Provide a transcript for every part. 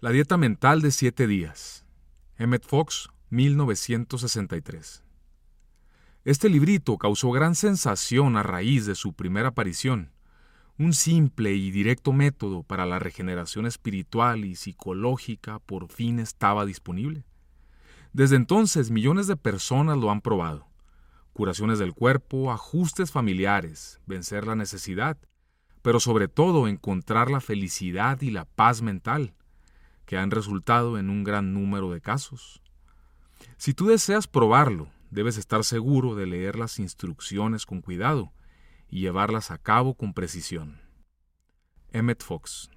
La dieta mental de 7 días. Emmett Fox, 1963. Este librito causó gran sensación a raíz de su primera aparición. Un simple y directo método para la regeneración espiritual y psicológica por fin estaba disponible. Desde entonces, millones de personas lo han probado. Curaciones del cuerpo, ajustes familiares, vencer la necesidad, pero sobre todo encontrar la felicidad y la paz mental, que han resultado en un gran número de casos. Si tú deseas probarlo, debes estar seguro de leer las instrucciones con cuidado y llevarlas a cabo con precisión. Emmett Fox.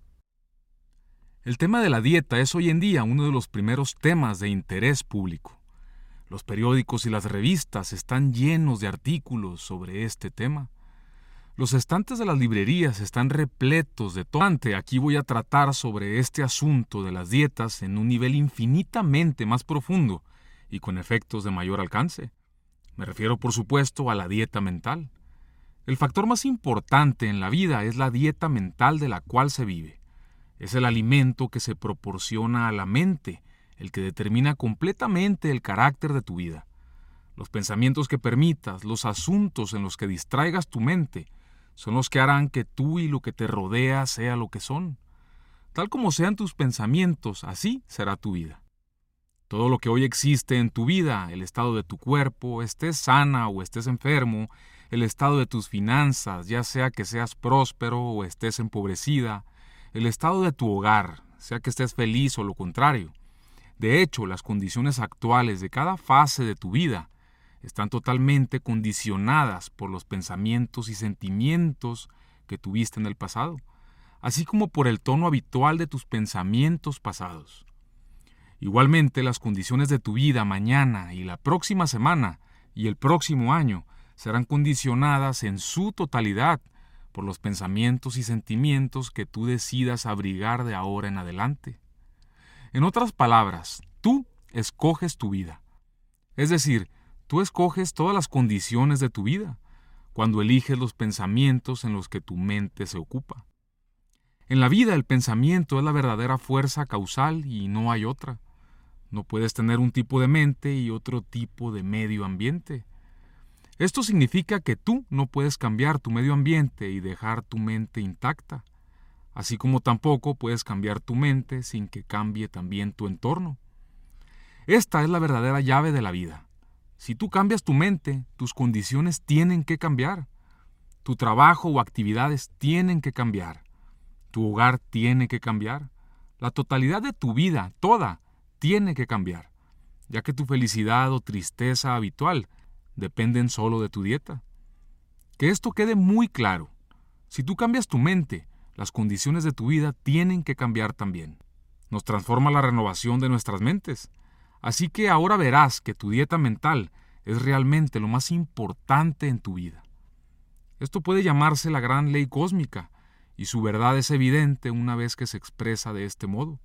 El tema de la dieta es hoy en día uno de los primeros temas de interés público. Los periódicos y las revistas están llenos de artículos sobre este tema. Los estantes de las librerías están repletos de todo. Aquí voy a tratar sobre este asunto de las dietas en un nivel infinitamente más profundo y con efectos de mayor alcance. Me refiero, por supuesto, a la dieta mental. El factor más importante en la vida es la dieta mental de la cual se vive. Es el alimento que se proporciona a la mente, el que determina completamente el carácter de tu vida. Los pensamientos que permitas, los asuntos en los que distraigas tu mente, son los que harán que tú y lo que te rodea sea lo que son. Tal como sean tus pensamientos, así será tu vida. Todo lo que hoy existe en tu vida, el estado de tu cuerpo, estés sana o estés enfermo, el estado de tus finanzas, ya sea que seas próspero o estés empobrecida, el estado de tu hogar, sea que estés feliz o lo contrario. De hecho, las condiciones actuales de cada fase de tu vida están totalmente condicionadas por los pensamientos y sentimientos que tuviste en el pasado, así como por el tono habitual de tus pensamientos pasados. Igualmente, las condiciones de tu vida mañana y la próxima semana y el próximo año serán condicionadas en su totalidad por los pensamientos y sentimientos que tú decidas abrigar de ahora en adelante. En otras palabras, tú escoges tu vida. Es decir, tú escoges todas las condiciones de tu vida cuando eliges los pensamientos en los que tu mente se ocupa. En la vida el pensamiento es la verdadera fuerza causal y no hay otra. No puedes tener un tipo de mente y otro tipo de medio ambiente. Esto significa que tú no puedes cambiar tu medio ambiente y dejar tu mente intacta, así como tampoco puedes cambiar tu mente sin que cambie también tu entorno. Esta es la verdadera llave de la vida. Si tú cambias tu mente, tus condiciones tienen que cambiar. Tu trabajo o actividades tienen que cambiar. Tu hogar tiene que cambiar. La totalidad de tu vida, toda, tiene que cambiar, ya que tu felicidad o tristeza habitual dependen solo de tu dieta. Que esto quede muy claro. Si tú cambias tu mente, las condiciones de tu vida tienen que cambiar también. Nos transforma la renovación de nuestras mentes. Así que ahora verás que tu dieta mental es realmente lo más importante en tu vida. Esto puede llamarse la gran ley cósmica, y su verdad es evidente una vez que se expresa de este modo.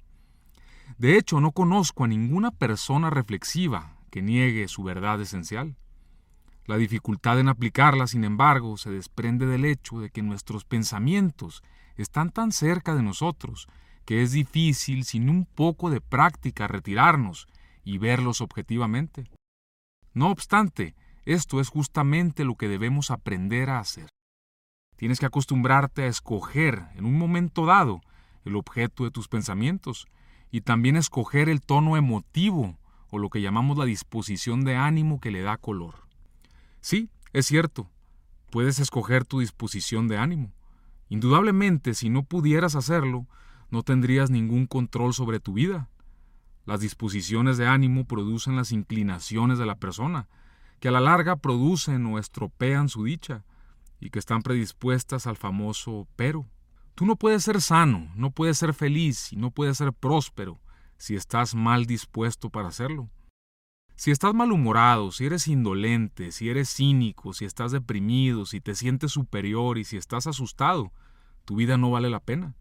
De hecho, no conozco a ninguna persona reflexiva que niegue su verdad esencial. La dificultad en aplicarla, sin embargo, se desprende del hecho de que nuestros pensamientos están tan cerca de nosotros que es difícil, sin un poco de práctica, retirarnos y verlos objetivamente. No obstante, esto es justamente lo que debemos aprender a hacer. Tienes que acostumbrarte a escoger, en un momento dado, el objeto de tus pensamientos y también escoger el tono emotivo o lo que llamamos la disposición de ánimo que le da color. Sí, es cierto, puedes escoger tu disposición de ánimo. Indudablemente, si no pudieras hacerlo, no tendrías ningún control sobre tu vida. Las disposiciones de ánimo producen las inclinaciones de la persona, que a la larga producen o estropean su dicha, y que están predispuestas al famoso pero. Tú no puedes ser sano, no puedes ser feliz y no puedes ser próspero si estás mal dispuesto para hacerlo. Si estás malhumorado, si eres indolente, si eres cínico, si estás deprimido, si te sientes superior y si estás asustado, tu vida no vale la pena.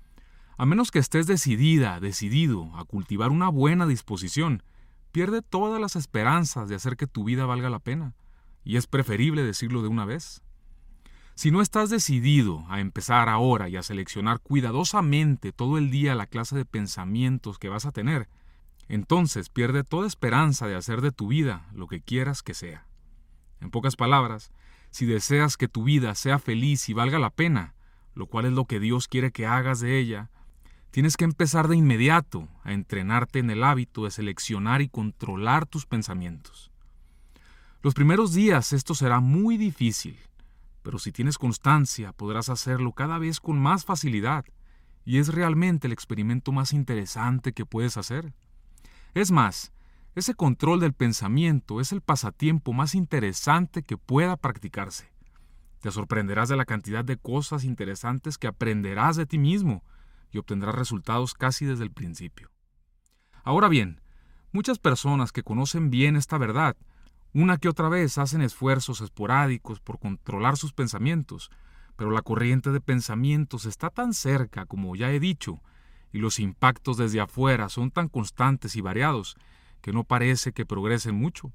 A menos que estés decidido a cultivar una buena disposición, pierde todas las esperanzas de hacer que tu vida valga la pena, y es preferible decirlo de una vez. Si no estás decidido a empezar ahora y a seleccionar cuidadosamente todo el día la clase de pensamientos que vas a tener, entonces pierde toda esperanza de hacer de tu vida lo que quieras que sea. En pocas palabras, si deseas que tu vida sea feliz y valga la pena, lo cual es lo que Dios quiere que hagas de ella, tienes que empezar de inmediato a entrenarte en el hábito de seleccionar y controlar tus pensamientos. Los primeros días esto será muy difícil, pero si tienes constancia podrás hacerlo cada vez con más facilidad, y es realmente el experimento más interesante que puedes hacer. Es más, ese control del pensamiento es el pasatiempo más interesante que pueda practicarse. Te sorprenderás de la cantidad de cosas interesantes que aprenderás de ti mismo y obtendrás resultados casi desde el principio. Ahora bien, muchas personas que conocen bien esta verdad, una que otra vez hacen esfuerzos esporádicos por controlar sus pensamientos, pero la corriente de pensamientos está tan cerca, como ya he dicho, y los impactos desde afuera son tan constantes y variados, que no parece que progresen mucho.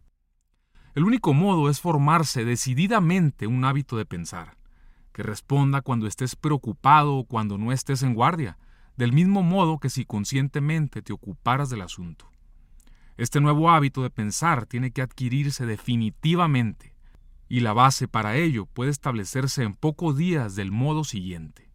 El único modo es formarse decididamente un hábito de pensar, que responda cuando estés preocupado o cuando no estés en guardia, del mismo modo que si conscientemente te ocuparas del asunto. Este nuevo hábito de pensar tiene que adquirirse definitivamente, y la base para ello puede establecerse en pocos días del modo siguiente.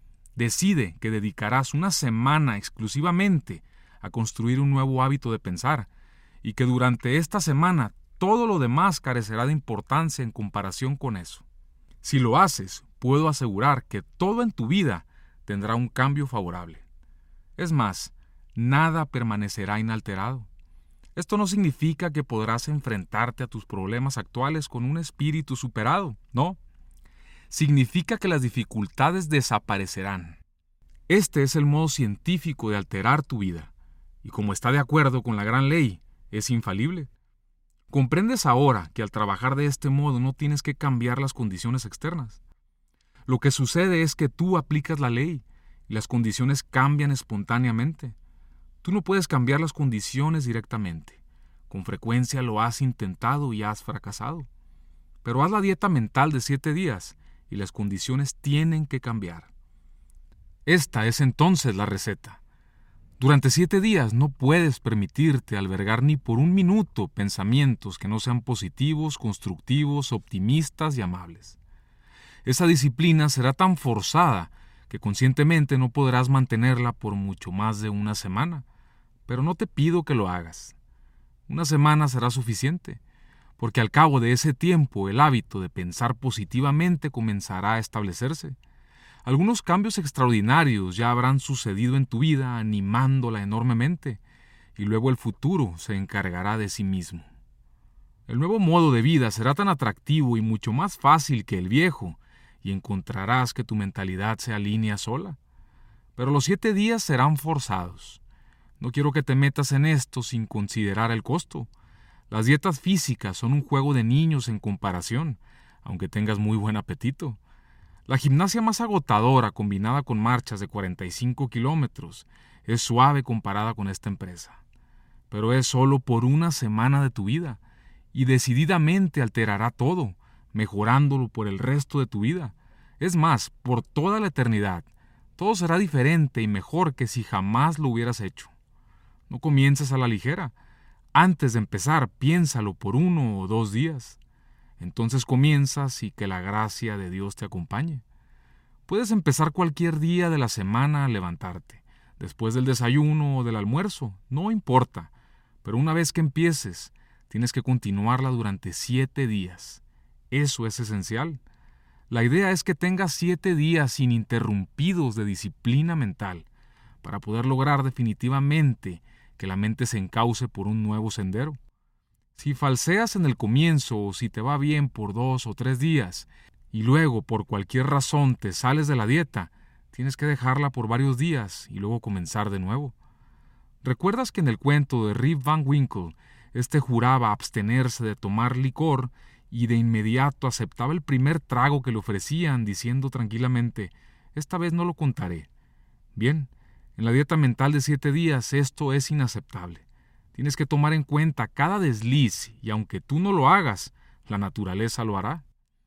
Decide que dedicarás una semana exclusivamente a construir un nuevo hábito de pensar, y que durante esta semana todo lo demás carecerá de importancia en comparación con eso. Si lo haces, puedo asegurar que todo en tu vida tendrá un cambio favorable. Es más, nada permanecerá inalterado. Esto no significa que podrás enfrentarte a tus problemas actuales con un espíritu superado, no. Significa que las dificultades desaparecerán. Este es el modo científico de alterar tu vida, y como está de acuerdo con la gran ley, es infalible. Comprendes ahora que al trabajar de este modo no tienes que cambiar las condiciones externas. Lo que sucede es que tú aplicas la ley y las condiciones cambian espontáneamente. Tú no puedes cambiar las condiciones directamente. Con frecuencia lo has intentado y has fracasado. Pero haz la dieta mental de 7 días y las condiciones tienen que cambiar. Esta es entonces la receta. Durante 7 días no puedes permitirte albergar ni por un minuto pensamientos que no sean positivos, constructivos, optimistas y amables. Esa disciplina será tan forzada que conscientemente no podrás mantenerla por mucho más de una semana, pero no te pido que lo hagas. Una semana será suficiente, porque al cabo de ese tiempo el hábito de pensar positivamente comenzará a establecerse. Algunos cambios extraordinarios ya habrán sucedido en tu vida animándola enormemente, y luego el futuro se encargará de sí mismo. El nuevo modo de vida será tan atractivo y mucho más fácil que el viejo, y encontrarás que tu mentalidad se alinea sola. Pero los 7 días serán forzados. No quiero que te metas en esto sin considerar el costo. Las dietas físicas son un juego de niños en comparación, aunque tengas muy buen apetito. La gimnasia más agotadora combinada con marchas de 45 kilómetros es suave comparada con esta empresa. Pero es solo por una semana de tu vida y decididamente alterará todo, mejorándolo por el resto de tu vida. Es más, por toda la eternidad. Todo será diferente y mejor que si jamás lo hubieras hecho. No comiences a la ligera. Antes de empezar, piénsalo por 1 o 2 días. Entonces comienzas y que la gracia de Dios te acompañe. Puedes empezar cualquier día de la semana a levantarte, después del desayuno o del almuerzo, no importa. Pero una vez que empieces, tienes que continuarla durante 7 días. Eso es esencial. La idea es que tengas 7 días ininterrumpidos de disciplina mental para poder lograr definitivamente que la mente se encauce por un nuevo sendero. Si falseas en el comienzo o si te va bien por 2 o 3 días y luego por cualquier razón te sales de la dieta, tienes que dejarla por varios días y luego comenzar de nuevo. ¿Recuerdas que en el cuento de Rip Van Winkle, juraba abstenerse de tomar licor y de inmediato aceptaba el primer trago que le ofrecían, diciendo tranquilamente: «Esta vez no lo contaré»? Bien, en la dieta mental de 7 días esto es inaceptable. Tienes que tomar en cuenta cada desliz y aunque tú no lo hagas, la naturaleza lo hará.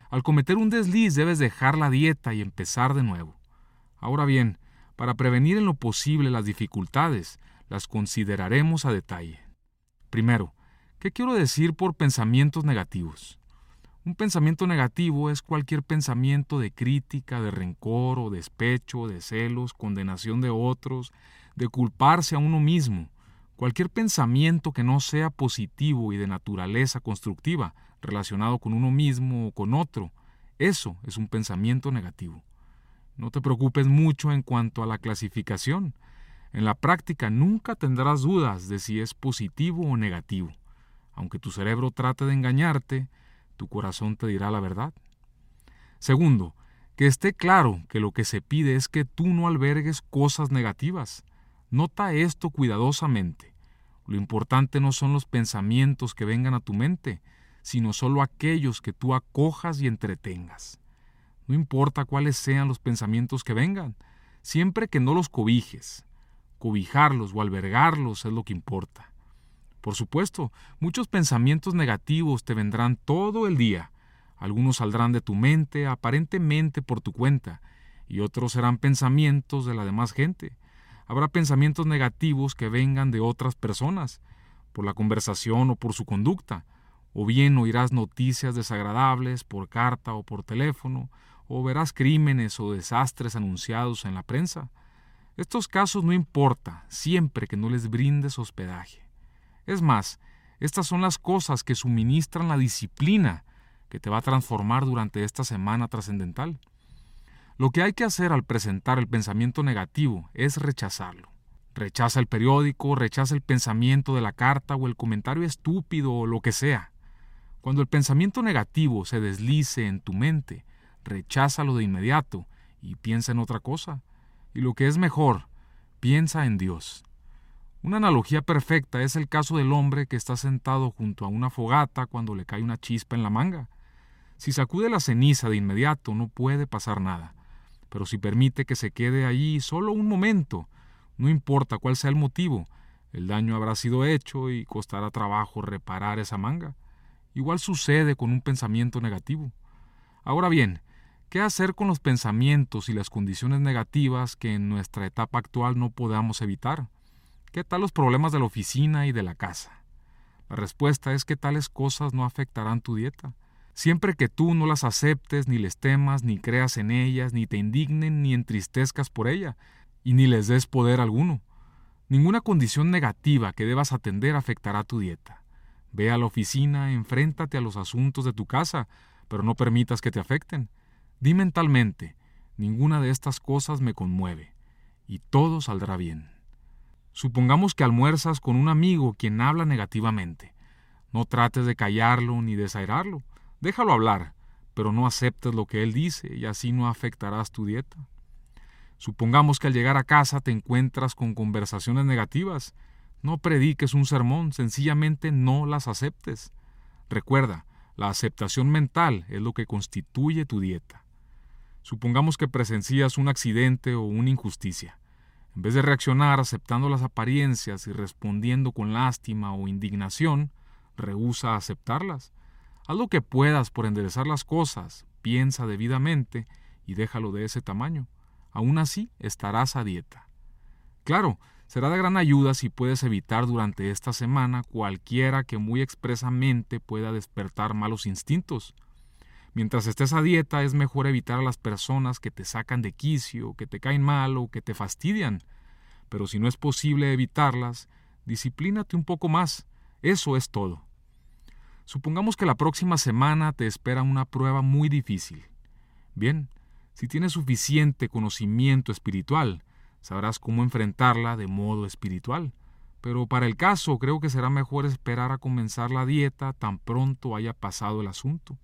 Al cometer un desliz debes dejar la dieta y empezar de nuevo. Ahora bien, para prevenir en lo posible las dificultades, las consideraremos a detalle. Primero, ¿qué quiero decir por pensamientos negativos? Un pensamiento negativo es cualquier pensamiento de crítica, de rencor o despecho, de celos, condenación de otros, de culparse a uno mismo. Cualquier pensamiento que no sea positivo y de naturaleza constructiva, relacionado con uno mismo o con otro, eso es un pensamiento negativo. No te preocupes mucho en cuanto a la clasificación. En la práctica nunca tendrás dudas de si es positivo o negativo. Aunque tu cerebro trate de engañarte, tu corazón te dirá la verdad. Segundo, que esté claro que lo que se pide es que tú no albergues cosas negativas. Nota esto cuidadosamente. Lo importante no son los pensamientos que vengan a tu mente, sino solo aquellos que tú acojas y entretengas. No importa cuáles sean los pensamientos que vengan, siempre que no los cobijes. Cobijarlos o albergarlos es lo que importa. Por supuesto, muchos pensamientos negativos te vendrán todo el día. Algunos saldrán de tu mente aparentemente por tu cuenta, y otros serán pensamientos de la demás gente. Habrá pensamientos negativos que vengan de otras personas, por la conversación o por su conducta, o bien oirás noticias desagradables por carta o por teléfono, o verás crímenes o desastres anunciados en la prensa. Estos casos no importa, siempre que no les brindes hospedaje. Es más, estas son las cosas que suministran la disciplina que te va a transformar durante esta semana trascendental. Lo que hay que hacer al presentar el pensamiento negativo es rechazarlo. Rechaza el periódico, rechaza el pensamiento de la carta o el comentario estúpido o lo que sea. Cuando el pensamiento negativo se deslice en tu mente, recházalo de inmediato y piensa en otra cosa. Y lo que es mejor, piensa en Dios. Una analogía perfecta es el caso del hombre que está sentado junto a una fogata cuando le cae una chispa en la manga. Si sacude la ceniza de inmediato no puede pasar nada, pero si permite que se quede allí solo un momento, no importa cuál sea el motivo, el daño habrá sido hecho y costará trabajo reparar esa manga. Igual sucede con un pensamiento negativo. Ahora bien, ¿qué hacer con los pensamientos y las condiciones negativas que en nuestra etapa actual no podamos evitar? ¿Qué tal los problemas de la oficina y de la casa? La respuesta es que tales cosas no afectarán tu dieta. Siempre que tú no las aceptes, ni les temas, ni creas en ellas, ni te indignen, ni entristezcas por ella, y ni les des poder alguno. Ninguna condición negativa que debas atender afectará tu dieta. Ve a la oficina, enfréntate a los asuntos de tu casa, pero no permitas que te afecten. Di mentalmente, ninguna de estas cosas me conmueve, y todo saldrá bien. Supongamos que almuerzas con un amigo quien habla negativamente. No trates de callarlo ni desairarlo. Déjalo hablar, pero no aceptes lo que él dice y así no afectarás tu dieta. Supongamos que al llegar a casa te encuentras con conversaciones negativas. No prediques un sermón, sencillamente no las aceptes. Recuerda, la aceptación mental es lo que constituye tu dieta. Supongamos que presencias un accidente o una injusticia. En vez de reaccionar aceptando las apariencias y respondiendo con lástima o indignación, rehúsa aceptarlas. Haz lo que puedas por enderezar las cosas, piensa debidamente y déjalo de ese tamaño. Aún así, estarás a dieta. Claro, será de gran ayuda si puedes evitar durante esta semana cualquiera que muy expresamente pueda despertar malos instintos. Mientras estés a dieta es mejor evitar a las personas que te sacan de quicio, que te caen mal o que te fastidian. Pero si no es posible evitarlas, disciplínate un poco más. Eso es todo. Supongamos que la próxima semana te espera una prueba muy difícil. Bien, si tienes suficiente conocimiento espiritual, sabrás cómo enfrentarla de modo espiritual. Pero para el caso creo que será mejor esperar a comenzar la dieta tan pronto haya pasado el asunto.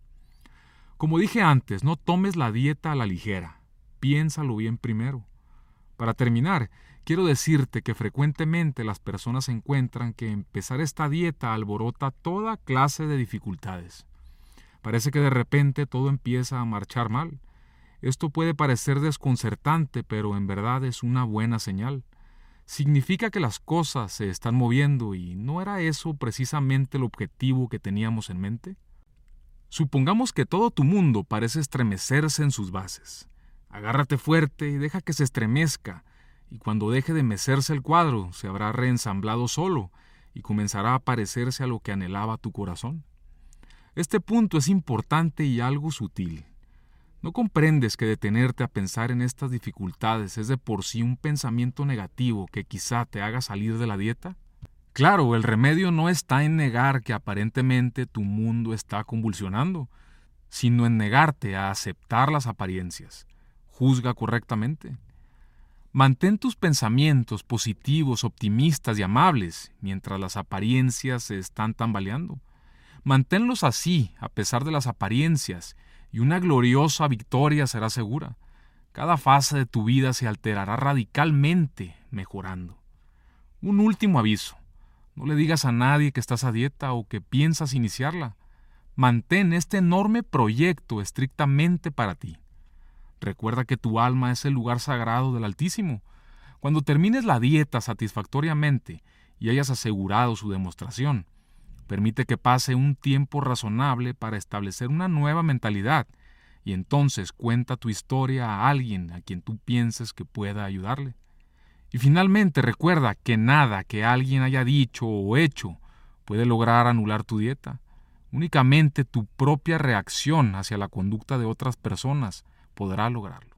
Como dije antes, no tomes la dieta a la ligera. Piénsalo bien primero. Para terminar, quiero decirte que frecuentemente las personas encuentran que empezar esta dieta alborota toda clase de dificultades. Parece que de repente todo empieza a marchar mal. Esto puede parecer desconcertante, pero en verdad es una buena señal. Significa que las cosas se están moviendo y ¿no era eso precisamente el objetivo que teníamos en mente? Supongamos que todo tu mundo parece estremecerse en sus bases. Agárrate fuerte y deja que se estremezca, y cuando deje de mecerse el cuadro, se habrá reensamblado solo y comenzará a parecerse a lo que anhelaba tu corazón. Este punto es importante y algo sutil. ¿No comprendes que detenerte a pensar en estas dificultades es de por sí un pensamiento negativo que quizá te haga salir de la dieta? Claro, el remedio no está en negar que aparentemente tu mundo está convulsionando, sino en negarte a aceptar las apariencias. Juzga correctamente. Mantén tus pensamientos positivos, optimistas y amables mientras las apariencias se están tambaleando. Manténlos así, a pesar de las apariencias, y una gloriosa victoria será segura. Cada fase de tu vida se alterará radicalmente, mejorando. Un último aviso. No le digas a nadie que estás a dieta o que piensas iniciarla. Mantén este enorme proyecto estrictamente para ti. Recuerda que tu alma es el lugar sagrado del Altísimo. Cuando termines la dieta satisfactoriamente y hayas asegurado su demostración, permite que pase un tiempo razonable para establecer una nueva mentalidad y entonces cuenta tu historia a alguien a quien tú pienses que pueda ayudarle. Y finalmente recuerda que nada que alguien haya dicho o hecho puede lograr anular tu dieta. Únicamente tu propia reacción hacia la conducta de otras personas podrá lograrlo.